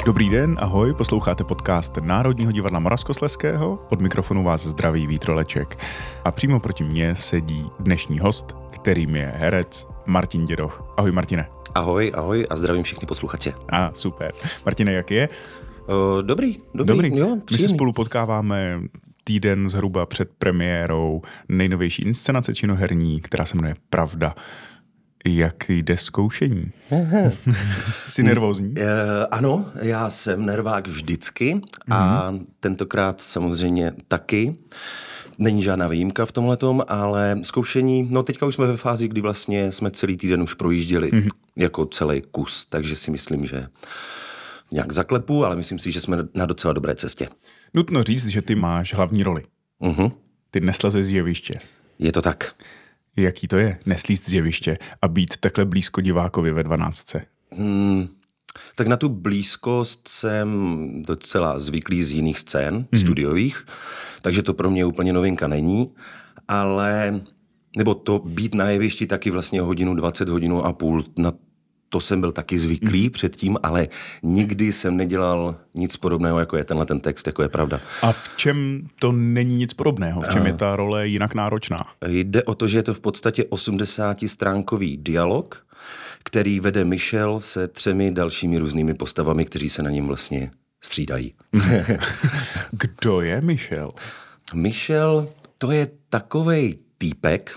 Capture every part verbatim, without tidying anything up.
Dobrý den, ahoj, posloucháte podcast Národního divadla Moravskoslezského, od mikrofonu vás zdraví Vít Roleček. A přímo proti mně sedí dnešní host, kterým je herec Martin Dědoch. Ahoj Martine. Ahoj, ahoj a zdravím všechny posluchače. A super. Martine, jak je? Uh, dobrý, dobrý, dobrý. Jo, My se spolu potkáváme týden zhruba před premiérou nejnovější inscenace činoherní, která se jmenuje Pravda. Jak jde zkoušení? Jsi nervózní? Uh, ano, já jsem nervák vždycky a mm. tentokrát samozřejmě taky. Není žádná výjimka v tomhletom, ale zkoušení, no teďka už jsme ve fázi, kdy vlastně jsme celý týden už projížděli mm. jako celý kus, takže si myslím, že nějak zaklepu, ale myslím si, že jsme na docela dobré cestě. Nutno říct, že ty máš hlavní roli. Uh-huh. Ty nesleze z jeviště. Je to tak. Jaký to je neslízt z jeviště a být takhle blízko divákovi ve dvanáctce? Hmm, tak na tu blízkost jsem docela zvyklý z jiných scén, hmm. studiových, takže to pro mě úplně novinka není, ale nebo to být na jevišti taky vlastně hodinu, dvacet hodinu a půl, na to jsem byl taky zvyklý hmm. předtím, ale nikdy jsem nedělal nic podobného, jako je tenhle ten text, jako je Pravda. A v čem to není nic podobného? V čem je ta role jinak náročná? Jde o to, že je to v podstatě osmdesátistránkový dialog, který vede Michel se třemi dalšími různými postavami, kteří se na něm vlastně střídají. Kdo je Michel? Michel, to je takovej týpek,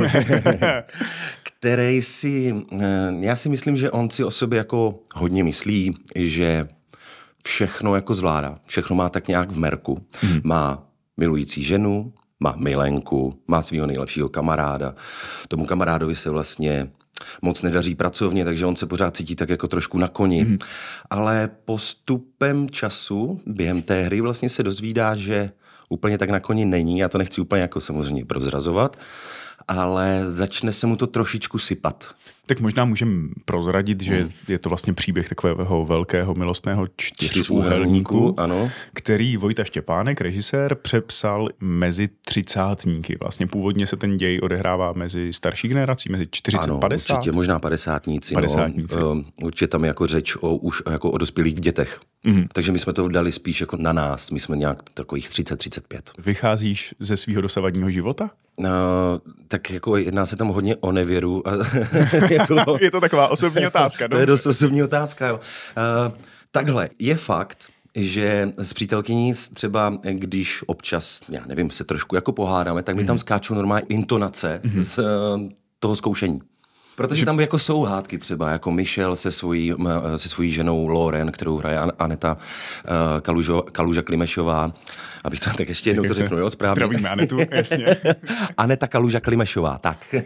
který si, já si myslím, že on si o sobě jako hodně myslí, že všechno jako zvládá. Všechno má tak nějak v merku. Mm. Má milující ženu, má milenku, má svého nejlepšího kamaráda. Tomu kamarádovi se vlastně moc nedaří pracovně, takže on se pořád cítí tak jako trošku na koni. Mm. Ale postupem času, během té hry vlastně se dozvídá, že úplně tak na koni není, já to nechci úplně jako samozřejmě prozrazovat, ale začne se mu to trošičku sypat. Tak možná můžeme prozradit, že hmm. je to vlastně příběh takového velkého milostného čtyřúhelníku, ano. který Vojta Štěpánek, režisér, přepsal mezi třicátníky. Vlastně původně se ten děj odehrává mezi starší generací, mezi čtyřicet ano, padesát. Určitě, možná padesátníci. padesátníci. No. Určitě tam je jako řeč o, už jako o dospělých dětech. Hmm. Takže my jsme to dali spíš jako na nás. My jsme nějak takových třicet třicet pět. Vycházíš ze svého dosavadního života? No, tak jako jedná se tam hodně o nevěru. A jako, je to taková osobní otázka. To je dost osobní otázka, jo. Uh, takhle, je fakt, že s přítelkyní třeba, když občas, já nevím, se trošku jako pohádáme, tak mi mm. tam skáčou normálně intonace mm. z uh, toho zkoušení. Protože že... tam jako jsou hádky třeba, jako Michel se svojí, se svojí ženou Lauren, kterou hraje Aneta uh, Kalužo, Kaluža Klimešová. Abych to tak ještě jednou to řeknu, jo, správně. Zdravíme Anetu, jasně. Aneta Kaluža Klimešová, tak.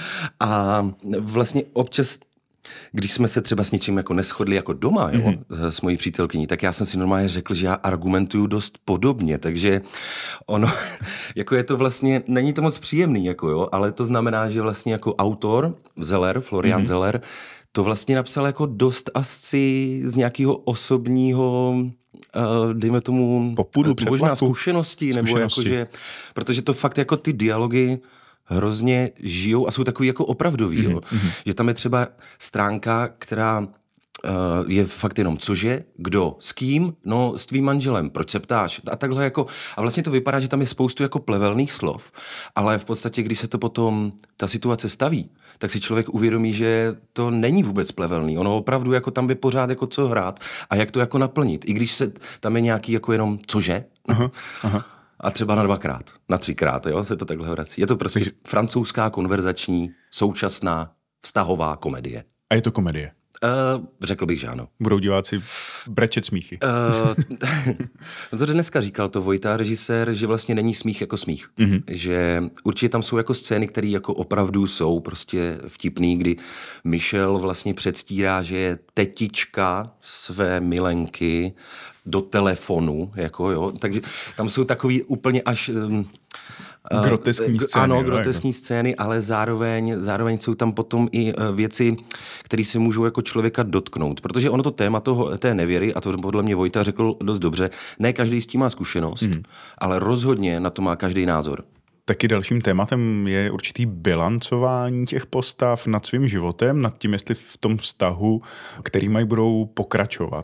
A vlastně občas, když jsme se třeba s něčím jako neshodli jako doma, jo, mm-hmm. s mojí přítelkyní, tak já jsem si normálně řekl, že já argumentuju dost podobně, takže ono, jako je to vlastně, není to moc příjemný, jako jo, ale to znamená, že vlastně jako autor, Zeller, Florian mm-hmm. Zeller, to vlastně napsal jako dost asi z nějakého osobního, Uh, dejme tomu popudu, možná zkušenosti, nebo jako, že, protože to fakt jako ty dialogy hrozně žijou a jsou takový jako opravdový, mm-hmm. jo. Že tam je třeba stránka, která uh, je fakt jenom cože, kdo, s kým, no s tvým manželem, proč se ptáš a takhle jako, a vlastně to vypadá, že tam je spoustu jako plevelných slov, ale v podstatě, když se to potom ta situace staví, tak si člověk uvědomí, že to není vůbec plevelný. Ono opravdu jako tam by pořád jako co hrát a jak to jako naplnit. I když se tam je nějaký jako jenom cože aha, aha. a třeba na dvakrát, na třikrát, jo, se to takhle vrací. Je to prostě Takže... francouzská konverzační, současná, vztahová komedie. A je to komedie? Uh, řekl bych, že ano. Budou diváci brečet smíchy. Uh, no to dneska říkal to Vojta, režisér, že vlastně není smích jako smích. Mm-hmm. Že určitě tam jsou jako scény, které jako opravdu jsou prostě vtipný, kdy Michel vlastně předstírá, že je tetička své milenky do telefonu, jako jo. Takže tam jsou takový úplně až... Um, groteskní scény. Ano, groteskní scény, ale zároveň, zároveň jsou tam potom i věci, které se můžou jako člověka dotknout. Protože ono to téma toho, té nevěry, a to podle mě Vojta řekl dost dobře, ne každý s tím má zkušenost, mm. ale rozhodně na to má každý názor. Taky dalším tématem je určitý bilancování těch postav nad svým životem, nad tím, jestli v tom vztahu, který mají, budou pokračovat.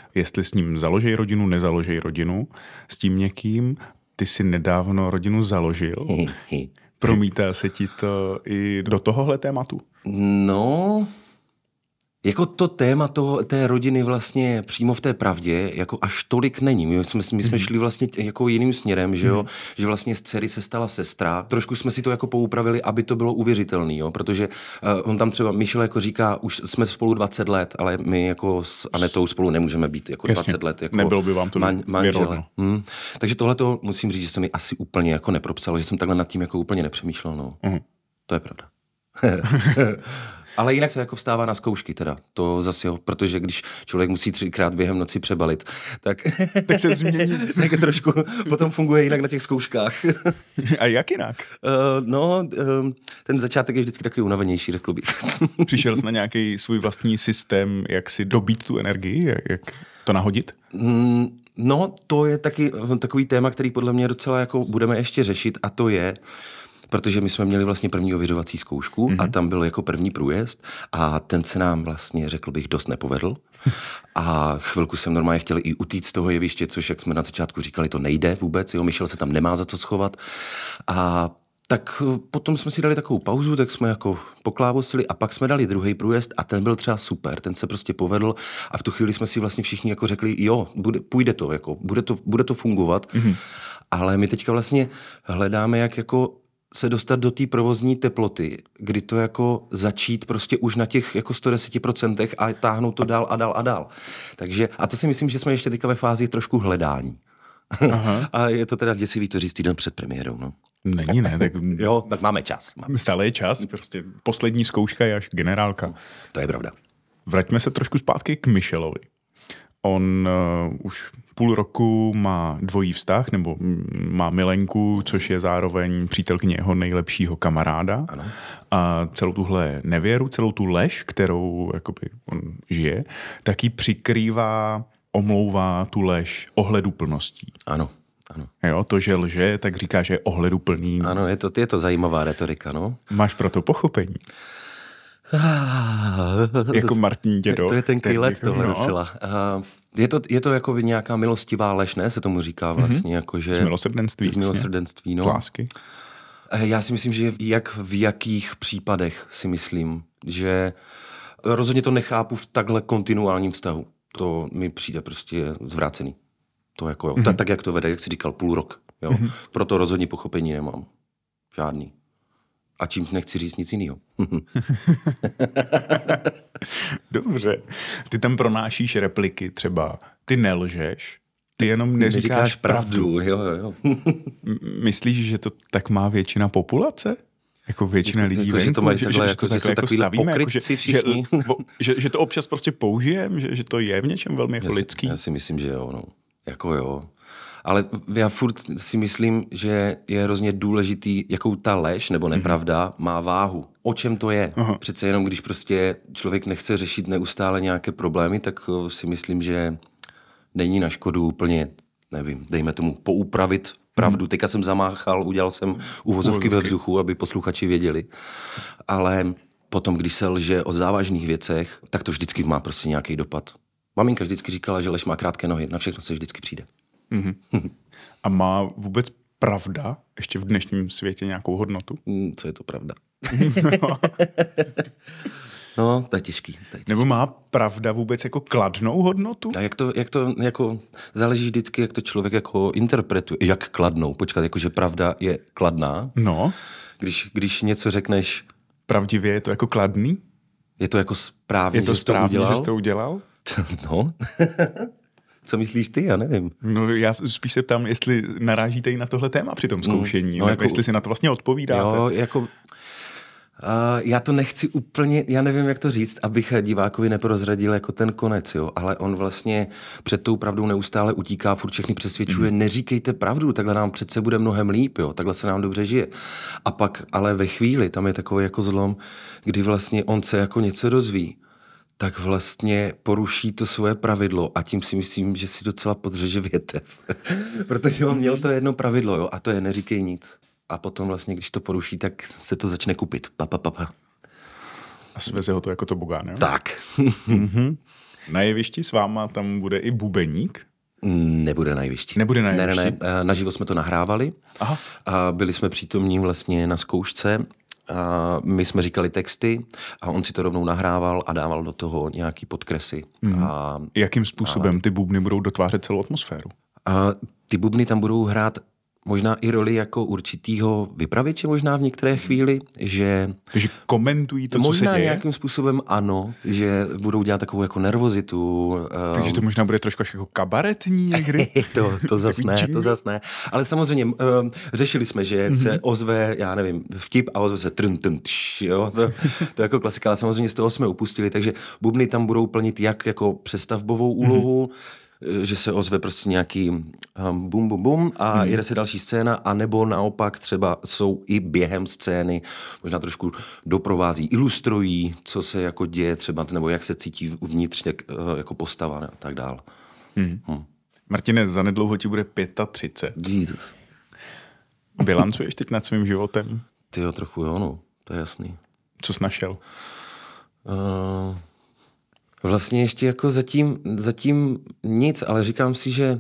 jestli s ním založej rodinu, nezaložej rodinu, s tím někým. Ty jsi nedávno rodinu založil. Promítá se ti to i do tohohle tématu? No... Jako to téma toho, té rodiny vlastně přímo v té pravdě jako až tolik není. My jsme, my jsme šli vlastně jako jiným směrem, že jo, mm-hmm. že vlastně z dcery se stala sestra. Trošku jsme si to jako poupravili, aby to bylo uvěřitelný, jo, protože uh, on tam třeba, Michel jako říká, už jsme spolu dvacet let, ale my jako s Anetou spolu nemůžeme být jako Jasně. dvacet let. Jako nebylo by vám to man, manžele. Hmm. Takže tohle to musím říct, že se mi asi úplně jako nepropsalo, že jsem takhle nad tím jako úplně nepřemýšlel, no. Mm-hmm. To je pravda. Ale jinak se jako vstává na zkoušky teda, to zase jo, protože když člověk musí třikrát během noci přebalit, tak, tak se změní. tak trošku potom funguje jinak na těch zkouškách. A jak jinak? Uh, no, uh, ten začátek je vždycky takový unavenější, řekl bych. Přišel jsi na nějaký svůj vlastní systém, jak si dobít tu energii, jak to nahodit? Mm, no, to je taky takový téma, který podle mě docela jako budeme ještě řešit, a to je, protože my jsme měli vlastně první ověřovací zkoušku mm-hmm. a tam byl jako první průjezd a ten se nám vlastně, řekl bych, dost nepovedl. A chvilku jsem normálně chtěl i utíct z toho jeviště, což, jak jsme na začátku říkali, to nejde vůbec, jo, Michel se tam nemá za co schovat. A tak potom jsme si dali takovou pauzu, tak jsme jako poklávosili a pak jsme dali druhý průjezd a ten byl třeba super, ten se prostě povedl a v tu chvíli jsme si vlastně všichni jako řekli, jo, bude, půjde to, jako, bude to, bude to fungovat, mm-hmm. ale my teďka vlastně hledáme, jak jako se dostat do té provozní teploty, kdy to jako začít prostě už na těch jako sto deset procent a táhnout to dál a dál a dál. Takže, a to si myslím, že jsme ještě teďka ve fázi trošku hledání. Aha. A je to teda děsivý to říct týden před premiérou, no. Není, ne, tak... Jo, tak máme čas. Máme. Stále je čas, prostě poslední zkouška je až generálka. To je pravda. Vraťme se trošku zpátky k Michelovi. On uh, už půl roku má dvojí vztah, nebo má milenku, což je zároveň přítelkyně jeho nejlepšího kamaráda. Ano. A celou tuhle nevěru, celou tu lež, kterou jakoby on žije, tak ji přikrývá, omlouvá tu lež ohleduplností. Ano. Ano. Jo, to, že lže, tak říká, že je ohleduplný. Ano, je to, je to zajímavá retorika, no. Máš pro to pochopení? Jako Martin Dědo. To je ten kejlet tohle no. docela. Uh, je to, je to jako by nějaká milostivá lež, ne? Se tomu říká vlastně. Mm-hmm. Jako, že z milosrdenství. Z milosrdenství, no. Lásky. Já si myslím, že jak v jakých případech si myslím, že rozhodně to nechápu v takhle kontinuálním vztahu. To mi přijde prostě zvrácený. To jako, jo. Mm-hmm. Tak, jak to vede, jak jsi říkal, půl rok. Jo. Mm-hmm. Proto rozhodně pochopení nemám. Žádný. A čím nechci říct nic jiného. Dobře. Ty tam pronášíš repliky třeba. Ty nelžeš, ty jenom neříkáš, neříkáš pravdu. pravdu. Jo, jo, jo. Myslíš, že to tak má většina populace? Jako většina jako, lidí jako, venku? Že to mají že, takhle, že, jako, že, že jsou takový jako pokrytci jako, všichni. Že, že, že to občas prostě použijem, že, že to je v něčem velmi jako já lidský? Si, já si myslím, že jo. No. Jako jo. Ale já furt si myslím, že je hrozně důležitý, jakou ta lež nebo nepravda má váhu. O čem to je? Aha. Přece jenom, když prostě člověk nechce řešit neustále nějaké problémy, tak si myslím, že není na škodu úplně, nevím, dejme tomu poupravit pravdu. Hmm. Teďka jsem zamáchal, udělal jsem uvozovky ve vzduchu, aby posluchači věděli. Ale potom, když se lže o závažných věcech, tak to vždycky má prostě nějaký dopad. Maminka vždycky říkala, že lež má krátké nohy, na všechno se vždycky přijde. Mm-hmm. A má vůbec pravda ještě v dnešním světě nějakou hodnotu? Mm, co je to pravda? No, to je těžký. To je těžký. Nebo má pravda vůbec jako kladnou hodnotu? A jak to, jak to jako, záleží vždycky, jak to člověk jako interpretuje. Jak kladnou? Počkat, jakože pravda je kladná? No. Když, když něco řekneš... Pravdivě je to jako kladný? Je to jako správně, je to že správně, jsi to udělal? že jsi to udělal? No. Co myslíš ty? Já nevím. No já spíš se ptám, jestli narážíte i na tohle téma při tom zkoušení, no, jako, jestli si na to vlastně odpovídáte. Jo, jako... Uh, já to nechci úplně, já nevím, jak to říct, abych divákovi neprozradil jako ten konec, jo, ale on vlastně před tou pravdou neustále utíká, furt všechny přesvědčuje, mm. neříkejte pravdu, takhle nám přece bude mnohem líp, jo, takhle se nám dobře žije. A pak, ale ve chvíli, tam je takový jako zlom, kdy vlastně on se jako něco dozví, tak vlastně poruší to svoje pravidlo a tím si myslím, že si docela podřeže větev. Protože on měl to jedno pravidlo, jo, a to je neříkej nic. A potom vlastně, když to poruší, tak se to začne kupit. Pa, pa, pa, pa. A sveze ho to jako tobogán, jo? Tak. Mm-hmm. Na jevišti s váma tam bude i bubeník? Nebude na jevišti. Nebude na jevišti? Ne, ne, ne. Naživo jsme to nahrávali. Aha. A byli jsme přítomní vlastně na zkoušce. A my jsme říkali texty a on si to rovnou nahrával a dával do toho nějaký podkresy. Hmm. A, Jakým způsobem a, ty bubny budou dotvářet celou atmosféru? A ty bubny tam budou hrát možná i roli jako určitýho vypravěče možná v některé chvíli, že... Takže komentují to, možná co se děje? Nějakým způsobem ano, že budou dělat takovou jako nervozitu. Takže to možná bude trošku jako kabaretní někdy? to, to zas ne, to zas ne. Ale samozřejmě um, řešili jsme, že mm-hmm. se ozve, já nevím, vtip a ozve se trn, trn, tš, jo, to, to je jako klasika, ale samozřejmě z toho jsme upustili, takže bubny tam budou plnit jak jako přestavbovou úlohu, mm-hmm. že se ozve prostě nějaký um, bum, bum, bum a hmm. jede se další scéna, anebo naopak třeba jsou i během scény, možná trošku doprovází, ilustrují, co se jako děje třeba, nebo jak se cítí uvnitř jak, jako postava a tak dále. Hmm. Hmm. Martine, zanedlouho ti bude třicet pět. Jesus. Bilancuješ teď nad svým životem? Tyjo, trochu jo, no, to je jasný. Co jsi našel? Uh... Vlastně ještě jako zatím, zatím nic, ale říkám si, že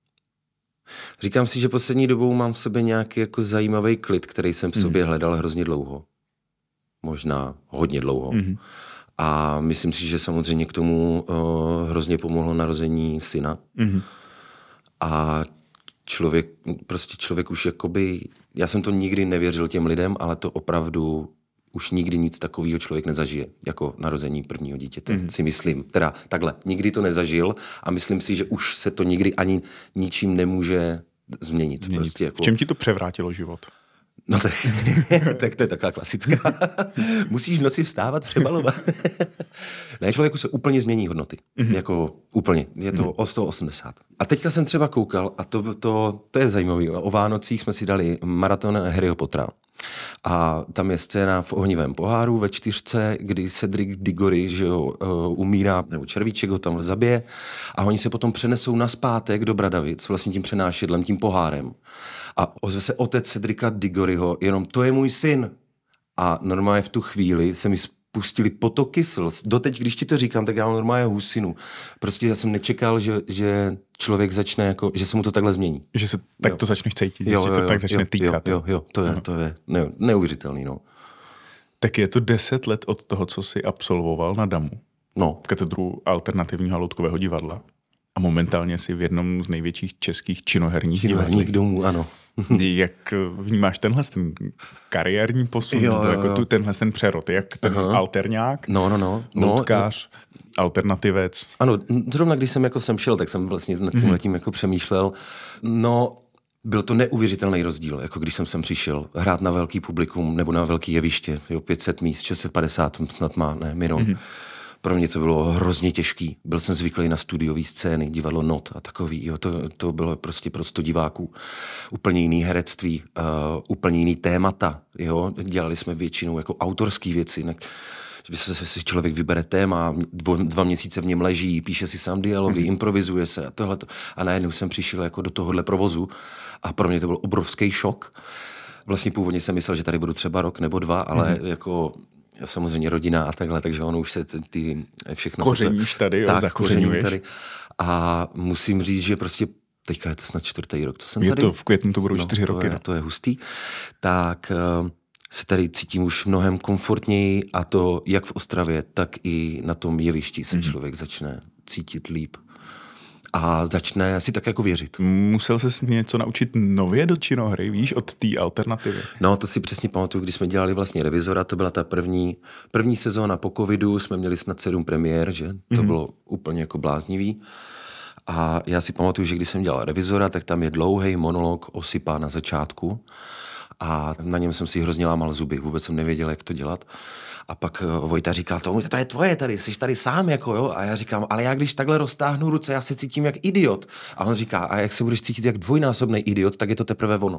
říkám si, že poslední dobou mám v sobě nějaký jako zajímavý klid, který jsem v sobě mm. hledal hrozně dlouho. Možná hodně dlouho. Mm. A myslím si, že samozřejmě k tomu uh, hrozně pomohlo narození syna. Mm. A člověk, prostě člověk už jakoby, já jsem to nikdy nevěřil těm lidem, ale to opravdu už nikdy nic takového člověk nezažije, jako narození prvního dítěte, mm. si myslím. Teda takhle, nikdy to nezažil a myslím si, že už se to nikdy ani ničím nemůže změnit. změnit. Prostě jako... V čem ti to převrátilo život? No tak, tak to je taková klasická. Musíš v noci vstávat, přebalovat. Ne, člověku se úplně změní hodnoty. Mm-hmm. Jako úplně. Je to mm-hmm. o sto osmdesát. A teďka jsem třeba koukal, a to, to, to je zajímavé. O Vánocích jsme si dali maraton Harryho Pottera. A tam je scéna v ohnivém poháru ve čtyřce, kdy Cedric Diggory, že jo, uh, umírá, nebo červíček ho tam zabije a oni se potom přenesou nazpátek do Bradavic, vlastně tím přenášedlem, tím pohárem. A ozve se otec Cedrica Diggoryho, jenom to je můj syn. A normálně v tu chvíli se mi pustili potoky slz. Doteď, když ti to říkám, tak já mám normálně husinu. Prostě já jsem nečekal, že, že člověk začne, jako, že se mu to takhle změní. Že se tak jo. to začneš cítit, jo, že jo, to jo, tak začne jo, týkat. Jo, jo, jo, to je, to je ne, neuvěřitelný, no. Tak je to deset let od toho, co jsi absolvoval na Damu. No. Katedru alternativního a loutkového divadla. A momentálně si v jednom z největších českých činoherních Činoherních domů, ano. Jak vnímáš tenhle ten kariérní posun, jo, nebo jo, jako jo. Tu, tenhle ten přerod, jak ten Aha. alterňák, no, no, no. loutkář, no, alternativec? Ano, zrovna když jsem jako sem šel, tak jsem vlastně nad tím letím jako přemýšlel. No, byl to neuvěřitelný rozdíl, jako když jsem sem přišel hrát na velký publikum nebo na velký jeviště, jo, pět set míst, šest set padesát snad má, ne, Miron. Mm-hmm. Pro mě to bylo hrozně těžký. Byl jsem zvyklý na studiové scény, divadlo Not a takový. Jo, to, to bylo prostě pro sto diváků. Úplně jiný herectví, uh, úplně jiný témata. Jo. Dělali jsme většinou jako autorský věci. Ne, že se, si člověk vybere téma, dvo, dva měsíce v něm leží, píše si sám dialogy, mm-hmm. improvizuje se a tohleto. A najednou jsem přišel jako do tohohle provozu a pro mě to byl obrovský šok. Vlastně původně jsem myslel, že tady budu třeba rok nebo dva, ale mm-hmm. jako... samozřejmě rodina a takhle, takže ono už se ty, ty všechno... Kořeníš tady, jo, zakořeňuješ. Tady. A musím říct, že prostě teďka je to snad čtvrtý rok, co jsem je tady. Je to v květnu, to budou no, čtyři to roky. Je, no. To je hustý. Tak uh, se tady cítím už mnohem komfortněji a to jak v Ostravě, tak i na tom jevišti se mm. člověk začne cítit líp. A začne si tak jako věřit. Musel ses něco naučit nově do činohry, víš, od té alternativy? No, to si přesně pamatuju, když jsme dělali vlastně Revizora, to byla ta první, první sezóna po covidu, jsme měli snad sedm premiér, že? To mm-hmm. bylo úplně jako bláznivý. A já si pamatuju, že když jsem dělal Revizora, tak tam je dlouhý monolog Osipa na začátku a na něm jsem si hrozně lámal zuby, vůbec jsem nevěděl, jak to dělat. A pak Vojta říkal, to, to je tvoje tady, jsi tady sám, jako jo. A já říkám, ale já když takhle roztáhnu ruce, já se cítím jak idiot. A on říká, a jak se budeš cítit jak dvojnásobný idiot, tak je to teprve ono.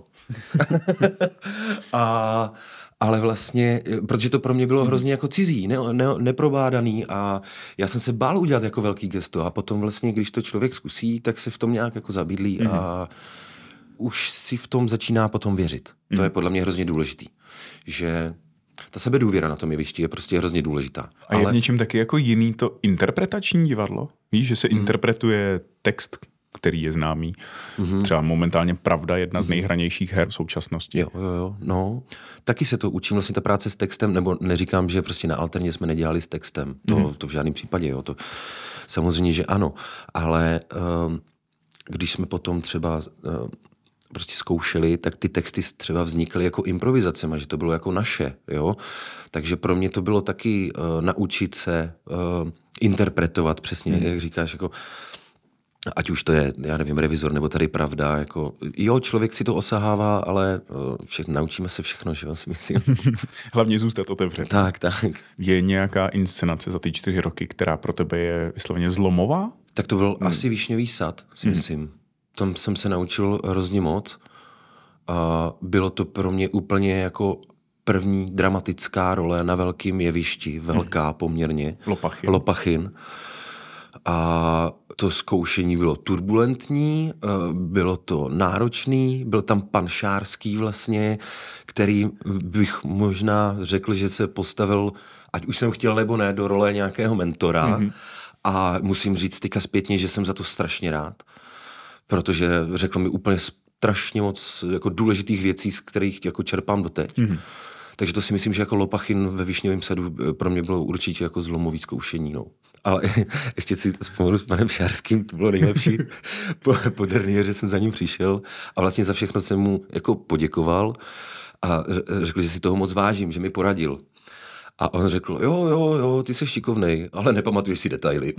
a, ale vlastně, protože to pro mě bylo hrozně jako cizí, ne, ne, neprobádaný a já jsem se bál udělat jako velký gesto a potom vlastně, když to člověk zkusí, tak se v tom nějak jako zabydlí mm. a už si v tom začíná potom věřit. Mm. To je podle mě hrozně důležitý, že ta sebedůvěra na tom jevišti je prostě hrozně důležitá. A je v něčem taky jako jiný to interpretační divadlo? Víš, že se hmm. interpretuje text, který je známý. Mm-hmm. Třeba momentálně Pravda, jedna z nejhranějších her v současnosti. Jo, jo, jo, no. Taky se to učím vlastně ta práce s textem, nebo neříkám, že prostě na Alterně jsme nedělali s textem. To, mm-hmm. to v žádném případě, jo. To samozřejmě, že ano. Ale um, když jsme potom třeba um, prostě zkoušeli, tak ty texty třeba vznikly jako improvizacema, že to bylo jako naše, jo. Takže pro mě to bylo taky uh, naučit se uh, interpretovat přesně, mm. jak říkáš, jako ať už to je, já nevím, Revizor, nebo tady Pravda, jako, jo, člověk si to osahává, ale vše, naučíme se všechno, že jo, si myslím. Hlavně zůstat otevřený. Tak, tak. Je nějaká inscenace za ty čtyři roky, která pro tebe je vysloveně zlomová? Tak to byl hmm. asi Višňový sad, si hmm. myslím. Tam jsem se naučil hrozně moc a bylo to pro mě úplně jako první dramatická role na velkém jevišti, velká hmm. poměrně. Lopachin. Lopachin. A to zkoušení bylo turbulentní, bylo to náročný, byl tam pan Šárský vlastně, který bych možná řekl, že se postavil, ať už jsem chtěl nebo ne, do role nějakého mentora. Mm-hmm. A musím říct teďka zpětně, že jsem za to strašně rád, protože řekl mi úplně strašně moc jako důležitých věcí, z kterých jako čerpám doteď. Mm-hmm. Takže to si myslím, že jako Lopachin ve Višňovém sadu pro mě bylo určitě jako zlomový zkoušení. No. Ale ještě si vzpomenu s panem Šárským, to bylo nejlepší. Po, po derniéře jsem za ním přišel a vlastně za všechno jsem mu jako poděkoval a řekl, že si toho moc vážím, že mi poradil. A on řekl, jo, jo, jo, ty jsi šikovnej, ale nepamatuješ si detaily.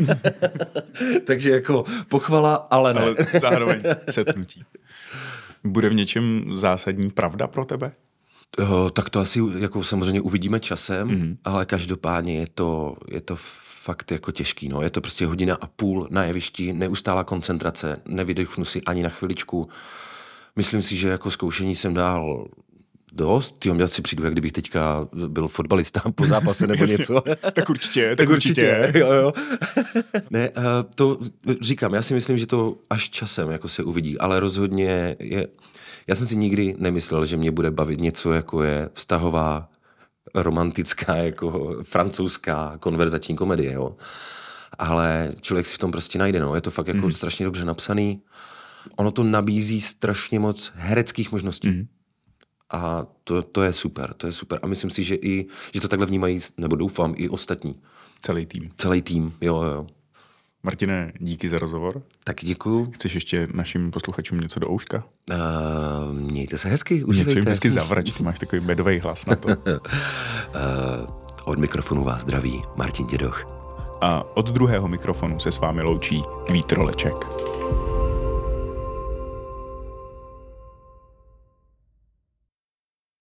Takže jako pochvala, ale ne. Ale zároveň setnutí. Bude v něčem zásadní pravda pro tebe? Jo, tak to asi jako samozřejmě uvidíme časem, mm-hmm. ale každopádně je to, je to fakt jako těžký. No. Je to prostě hodina a půl na jevišti, neustálá koncentrace, nevydechnu si ani na chviličku. Myslím si, že jako zkoušení jsem dal dost. Tyjo, já si přijdu, jak kdybych teďka byl fotbalista po zápase nebo něco. Tak určitě, tak, tak určitě. určitě. Jo, jo. Ne, to říkám, já si myslím, že to až časem jako se uvidí, ale rozhodně je... Já jsem si nikdy nemyslel, že mě bude bavit něco, jako je vztahová, romantická, jako francouzská konverzační komedie, jo. Ale člověk si v tom prostě najde, no. Je to fakt jako mm. strašně dobře napsaný. Ono to nabízí strašně moc hereckých možností. Mm. A to, to je super, to je super. A myslím si, že i, že to takhle vnímají, nebo doufám, i ostatní. Celý tým. Celý tým, jo, jo. Martine, díky za rozhovor. Tak děkuju. Chceš ještě našim posluchačům něco do ouška? Uh, mějte se hezky, užívejte. Něco jim hezky zavrač, ty máš takový bedový hlas na to. uh, od mikrofonu vás zdraví Martin Dědoch. A od druhého mikrofonu se s vámi loučí Vít Roleček.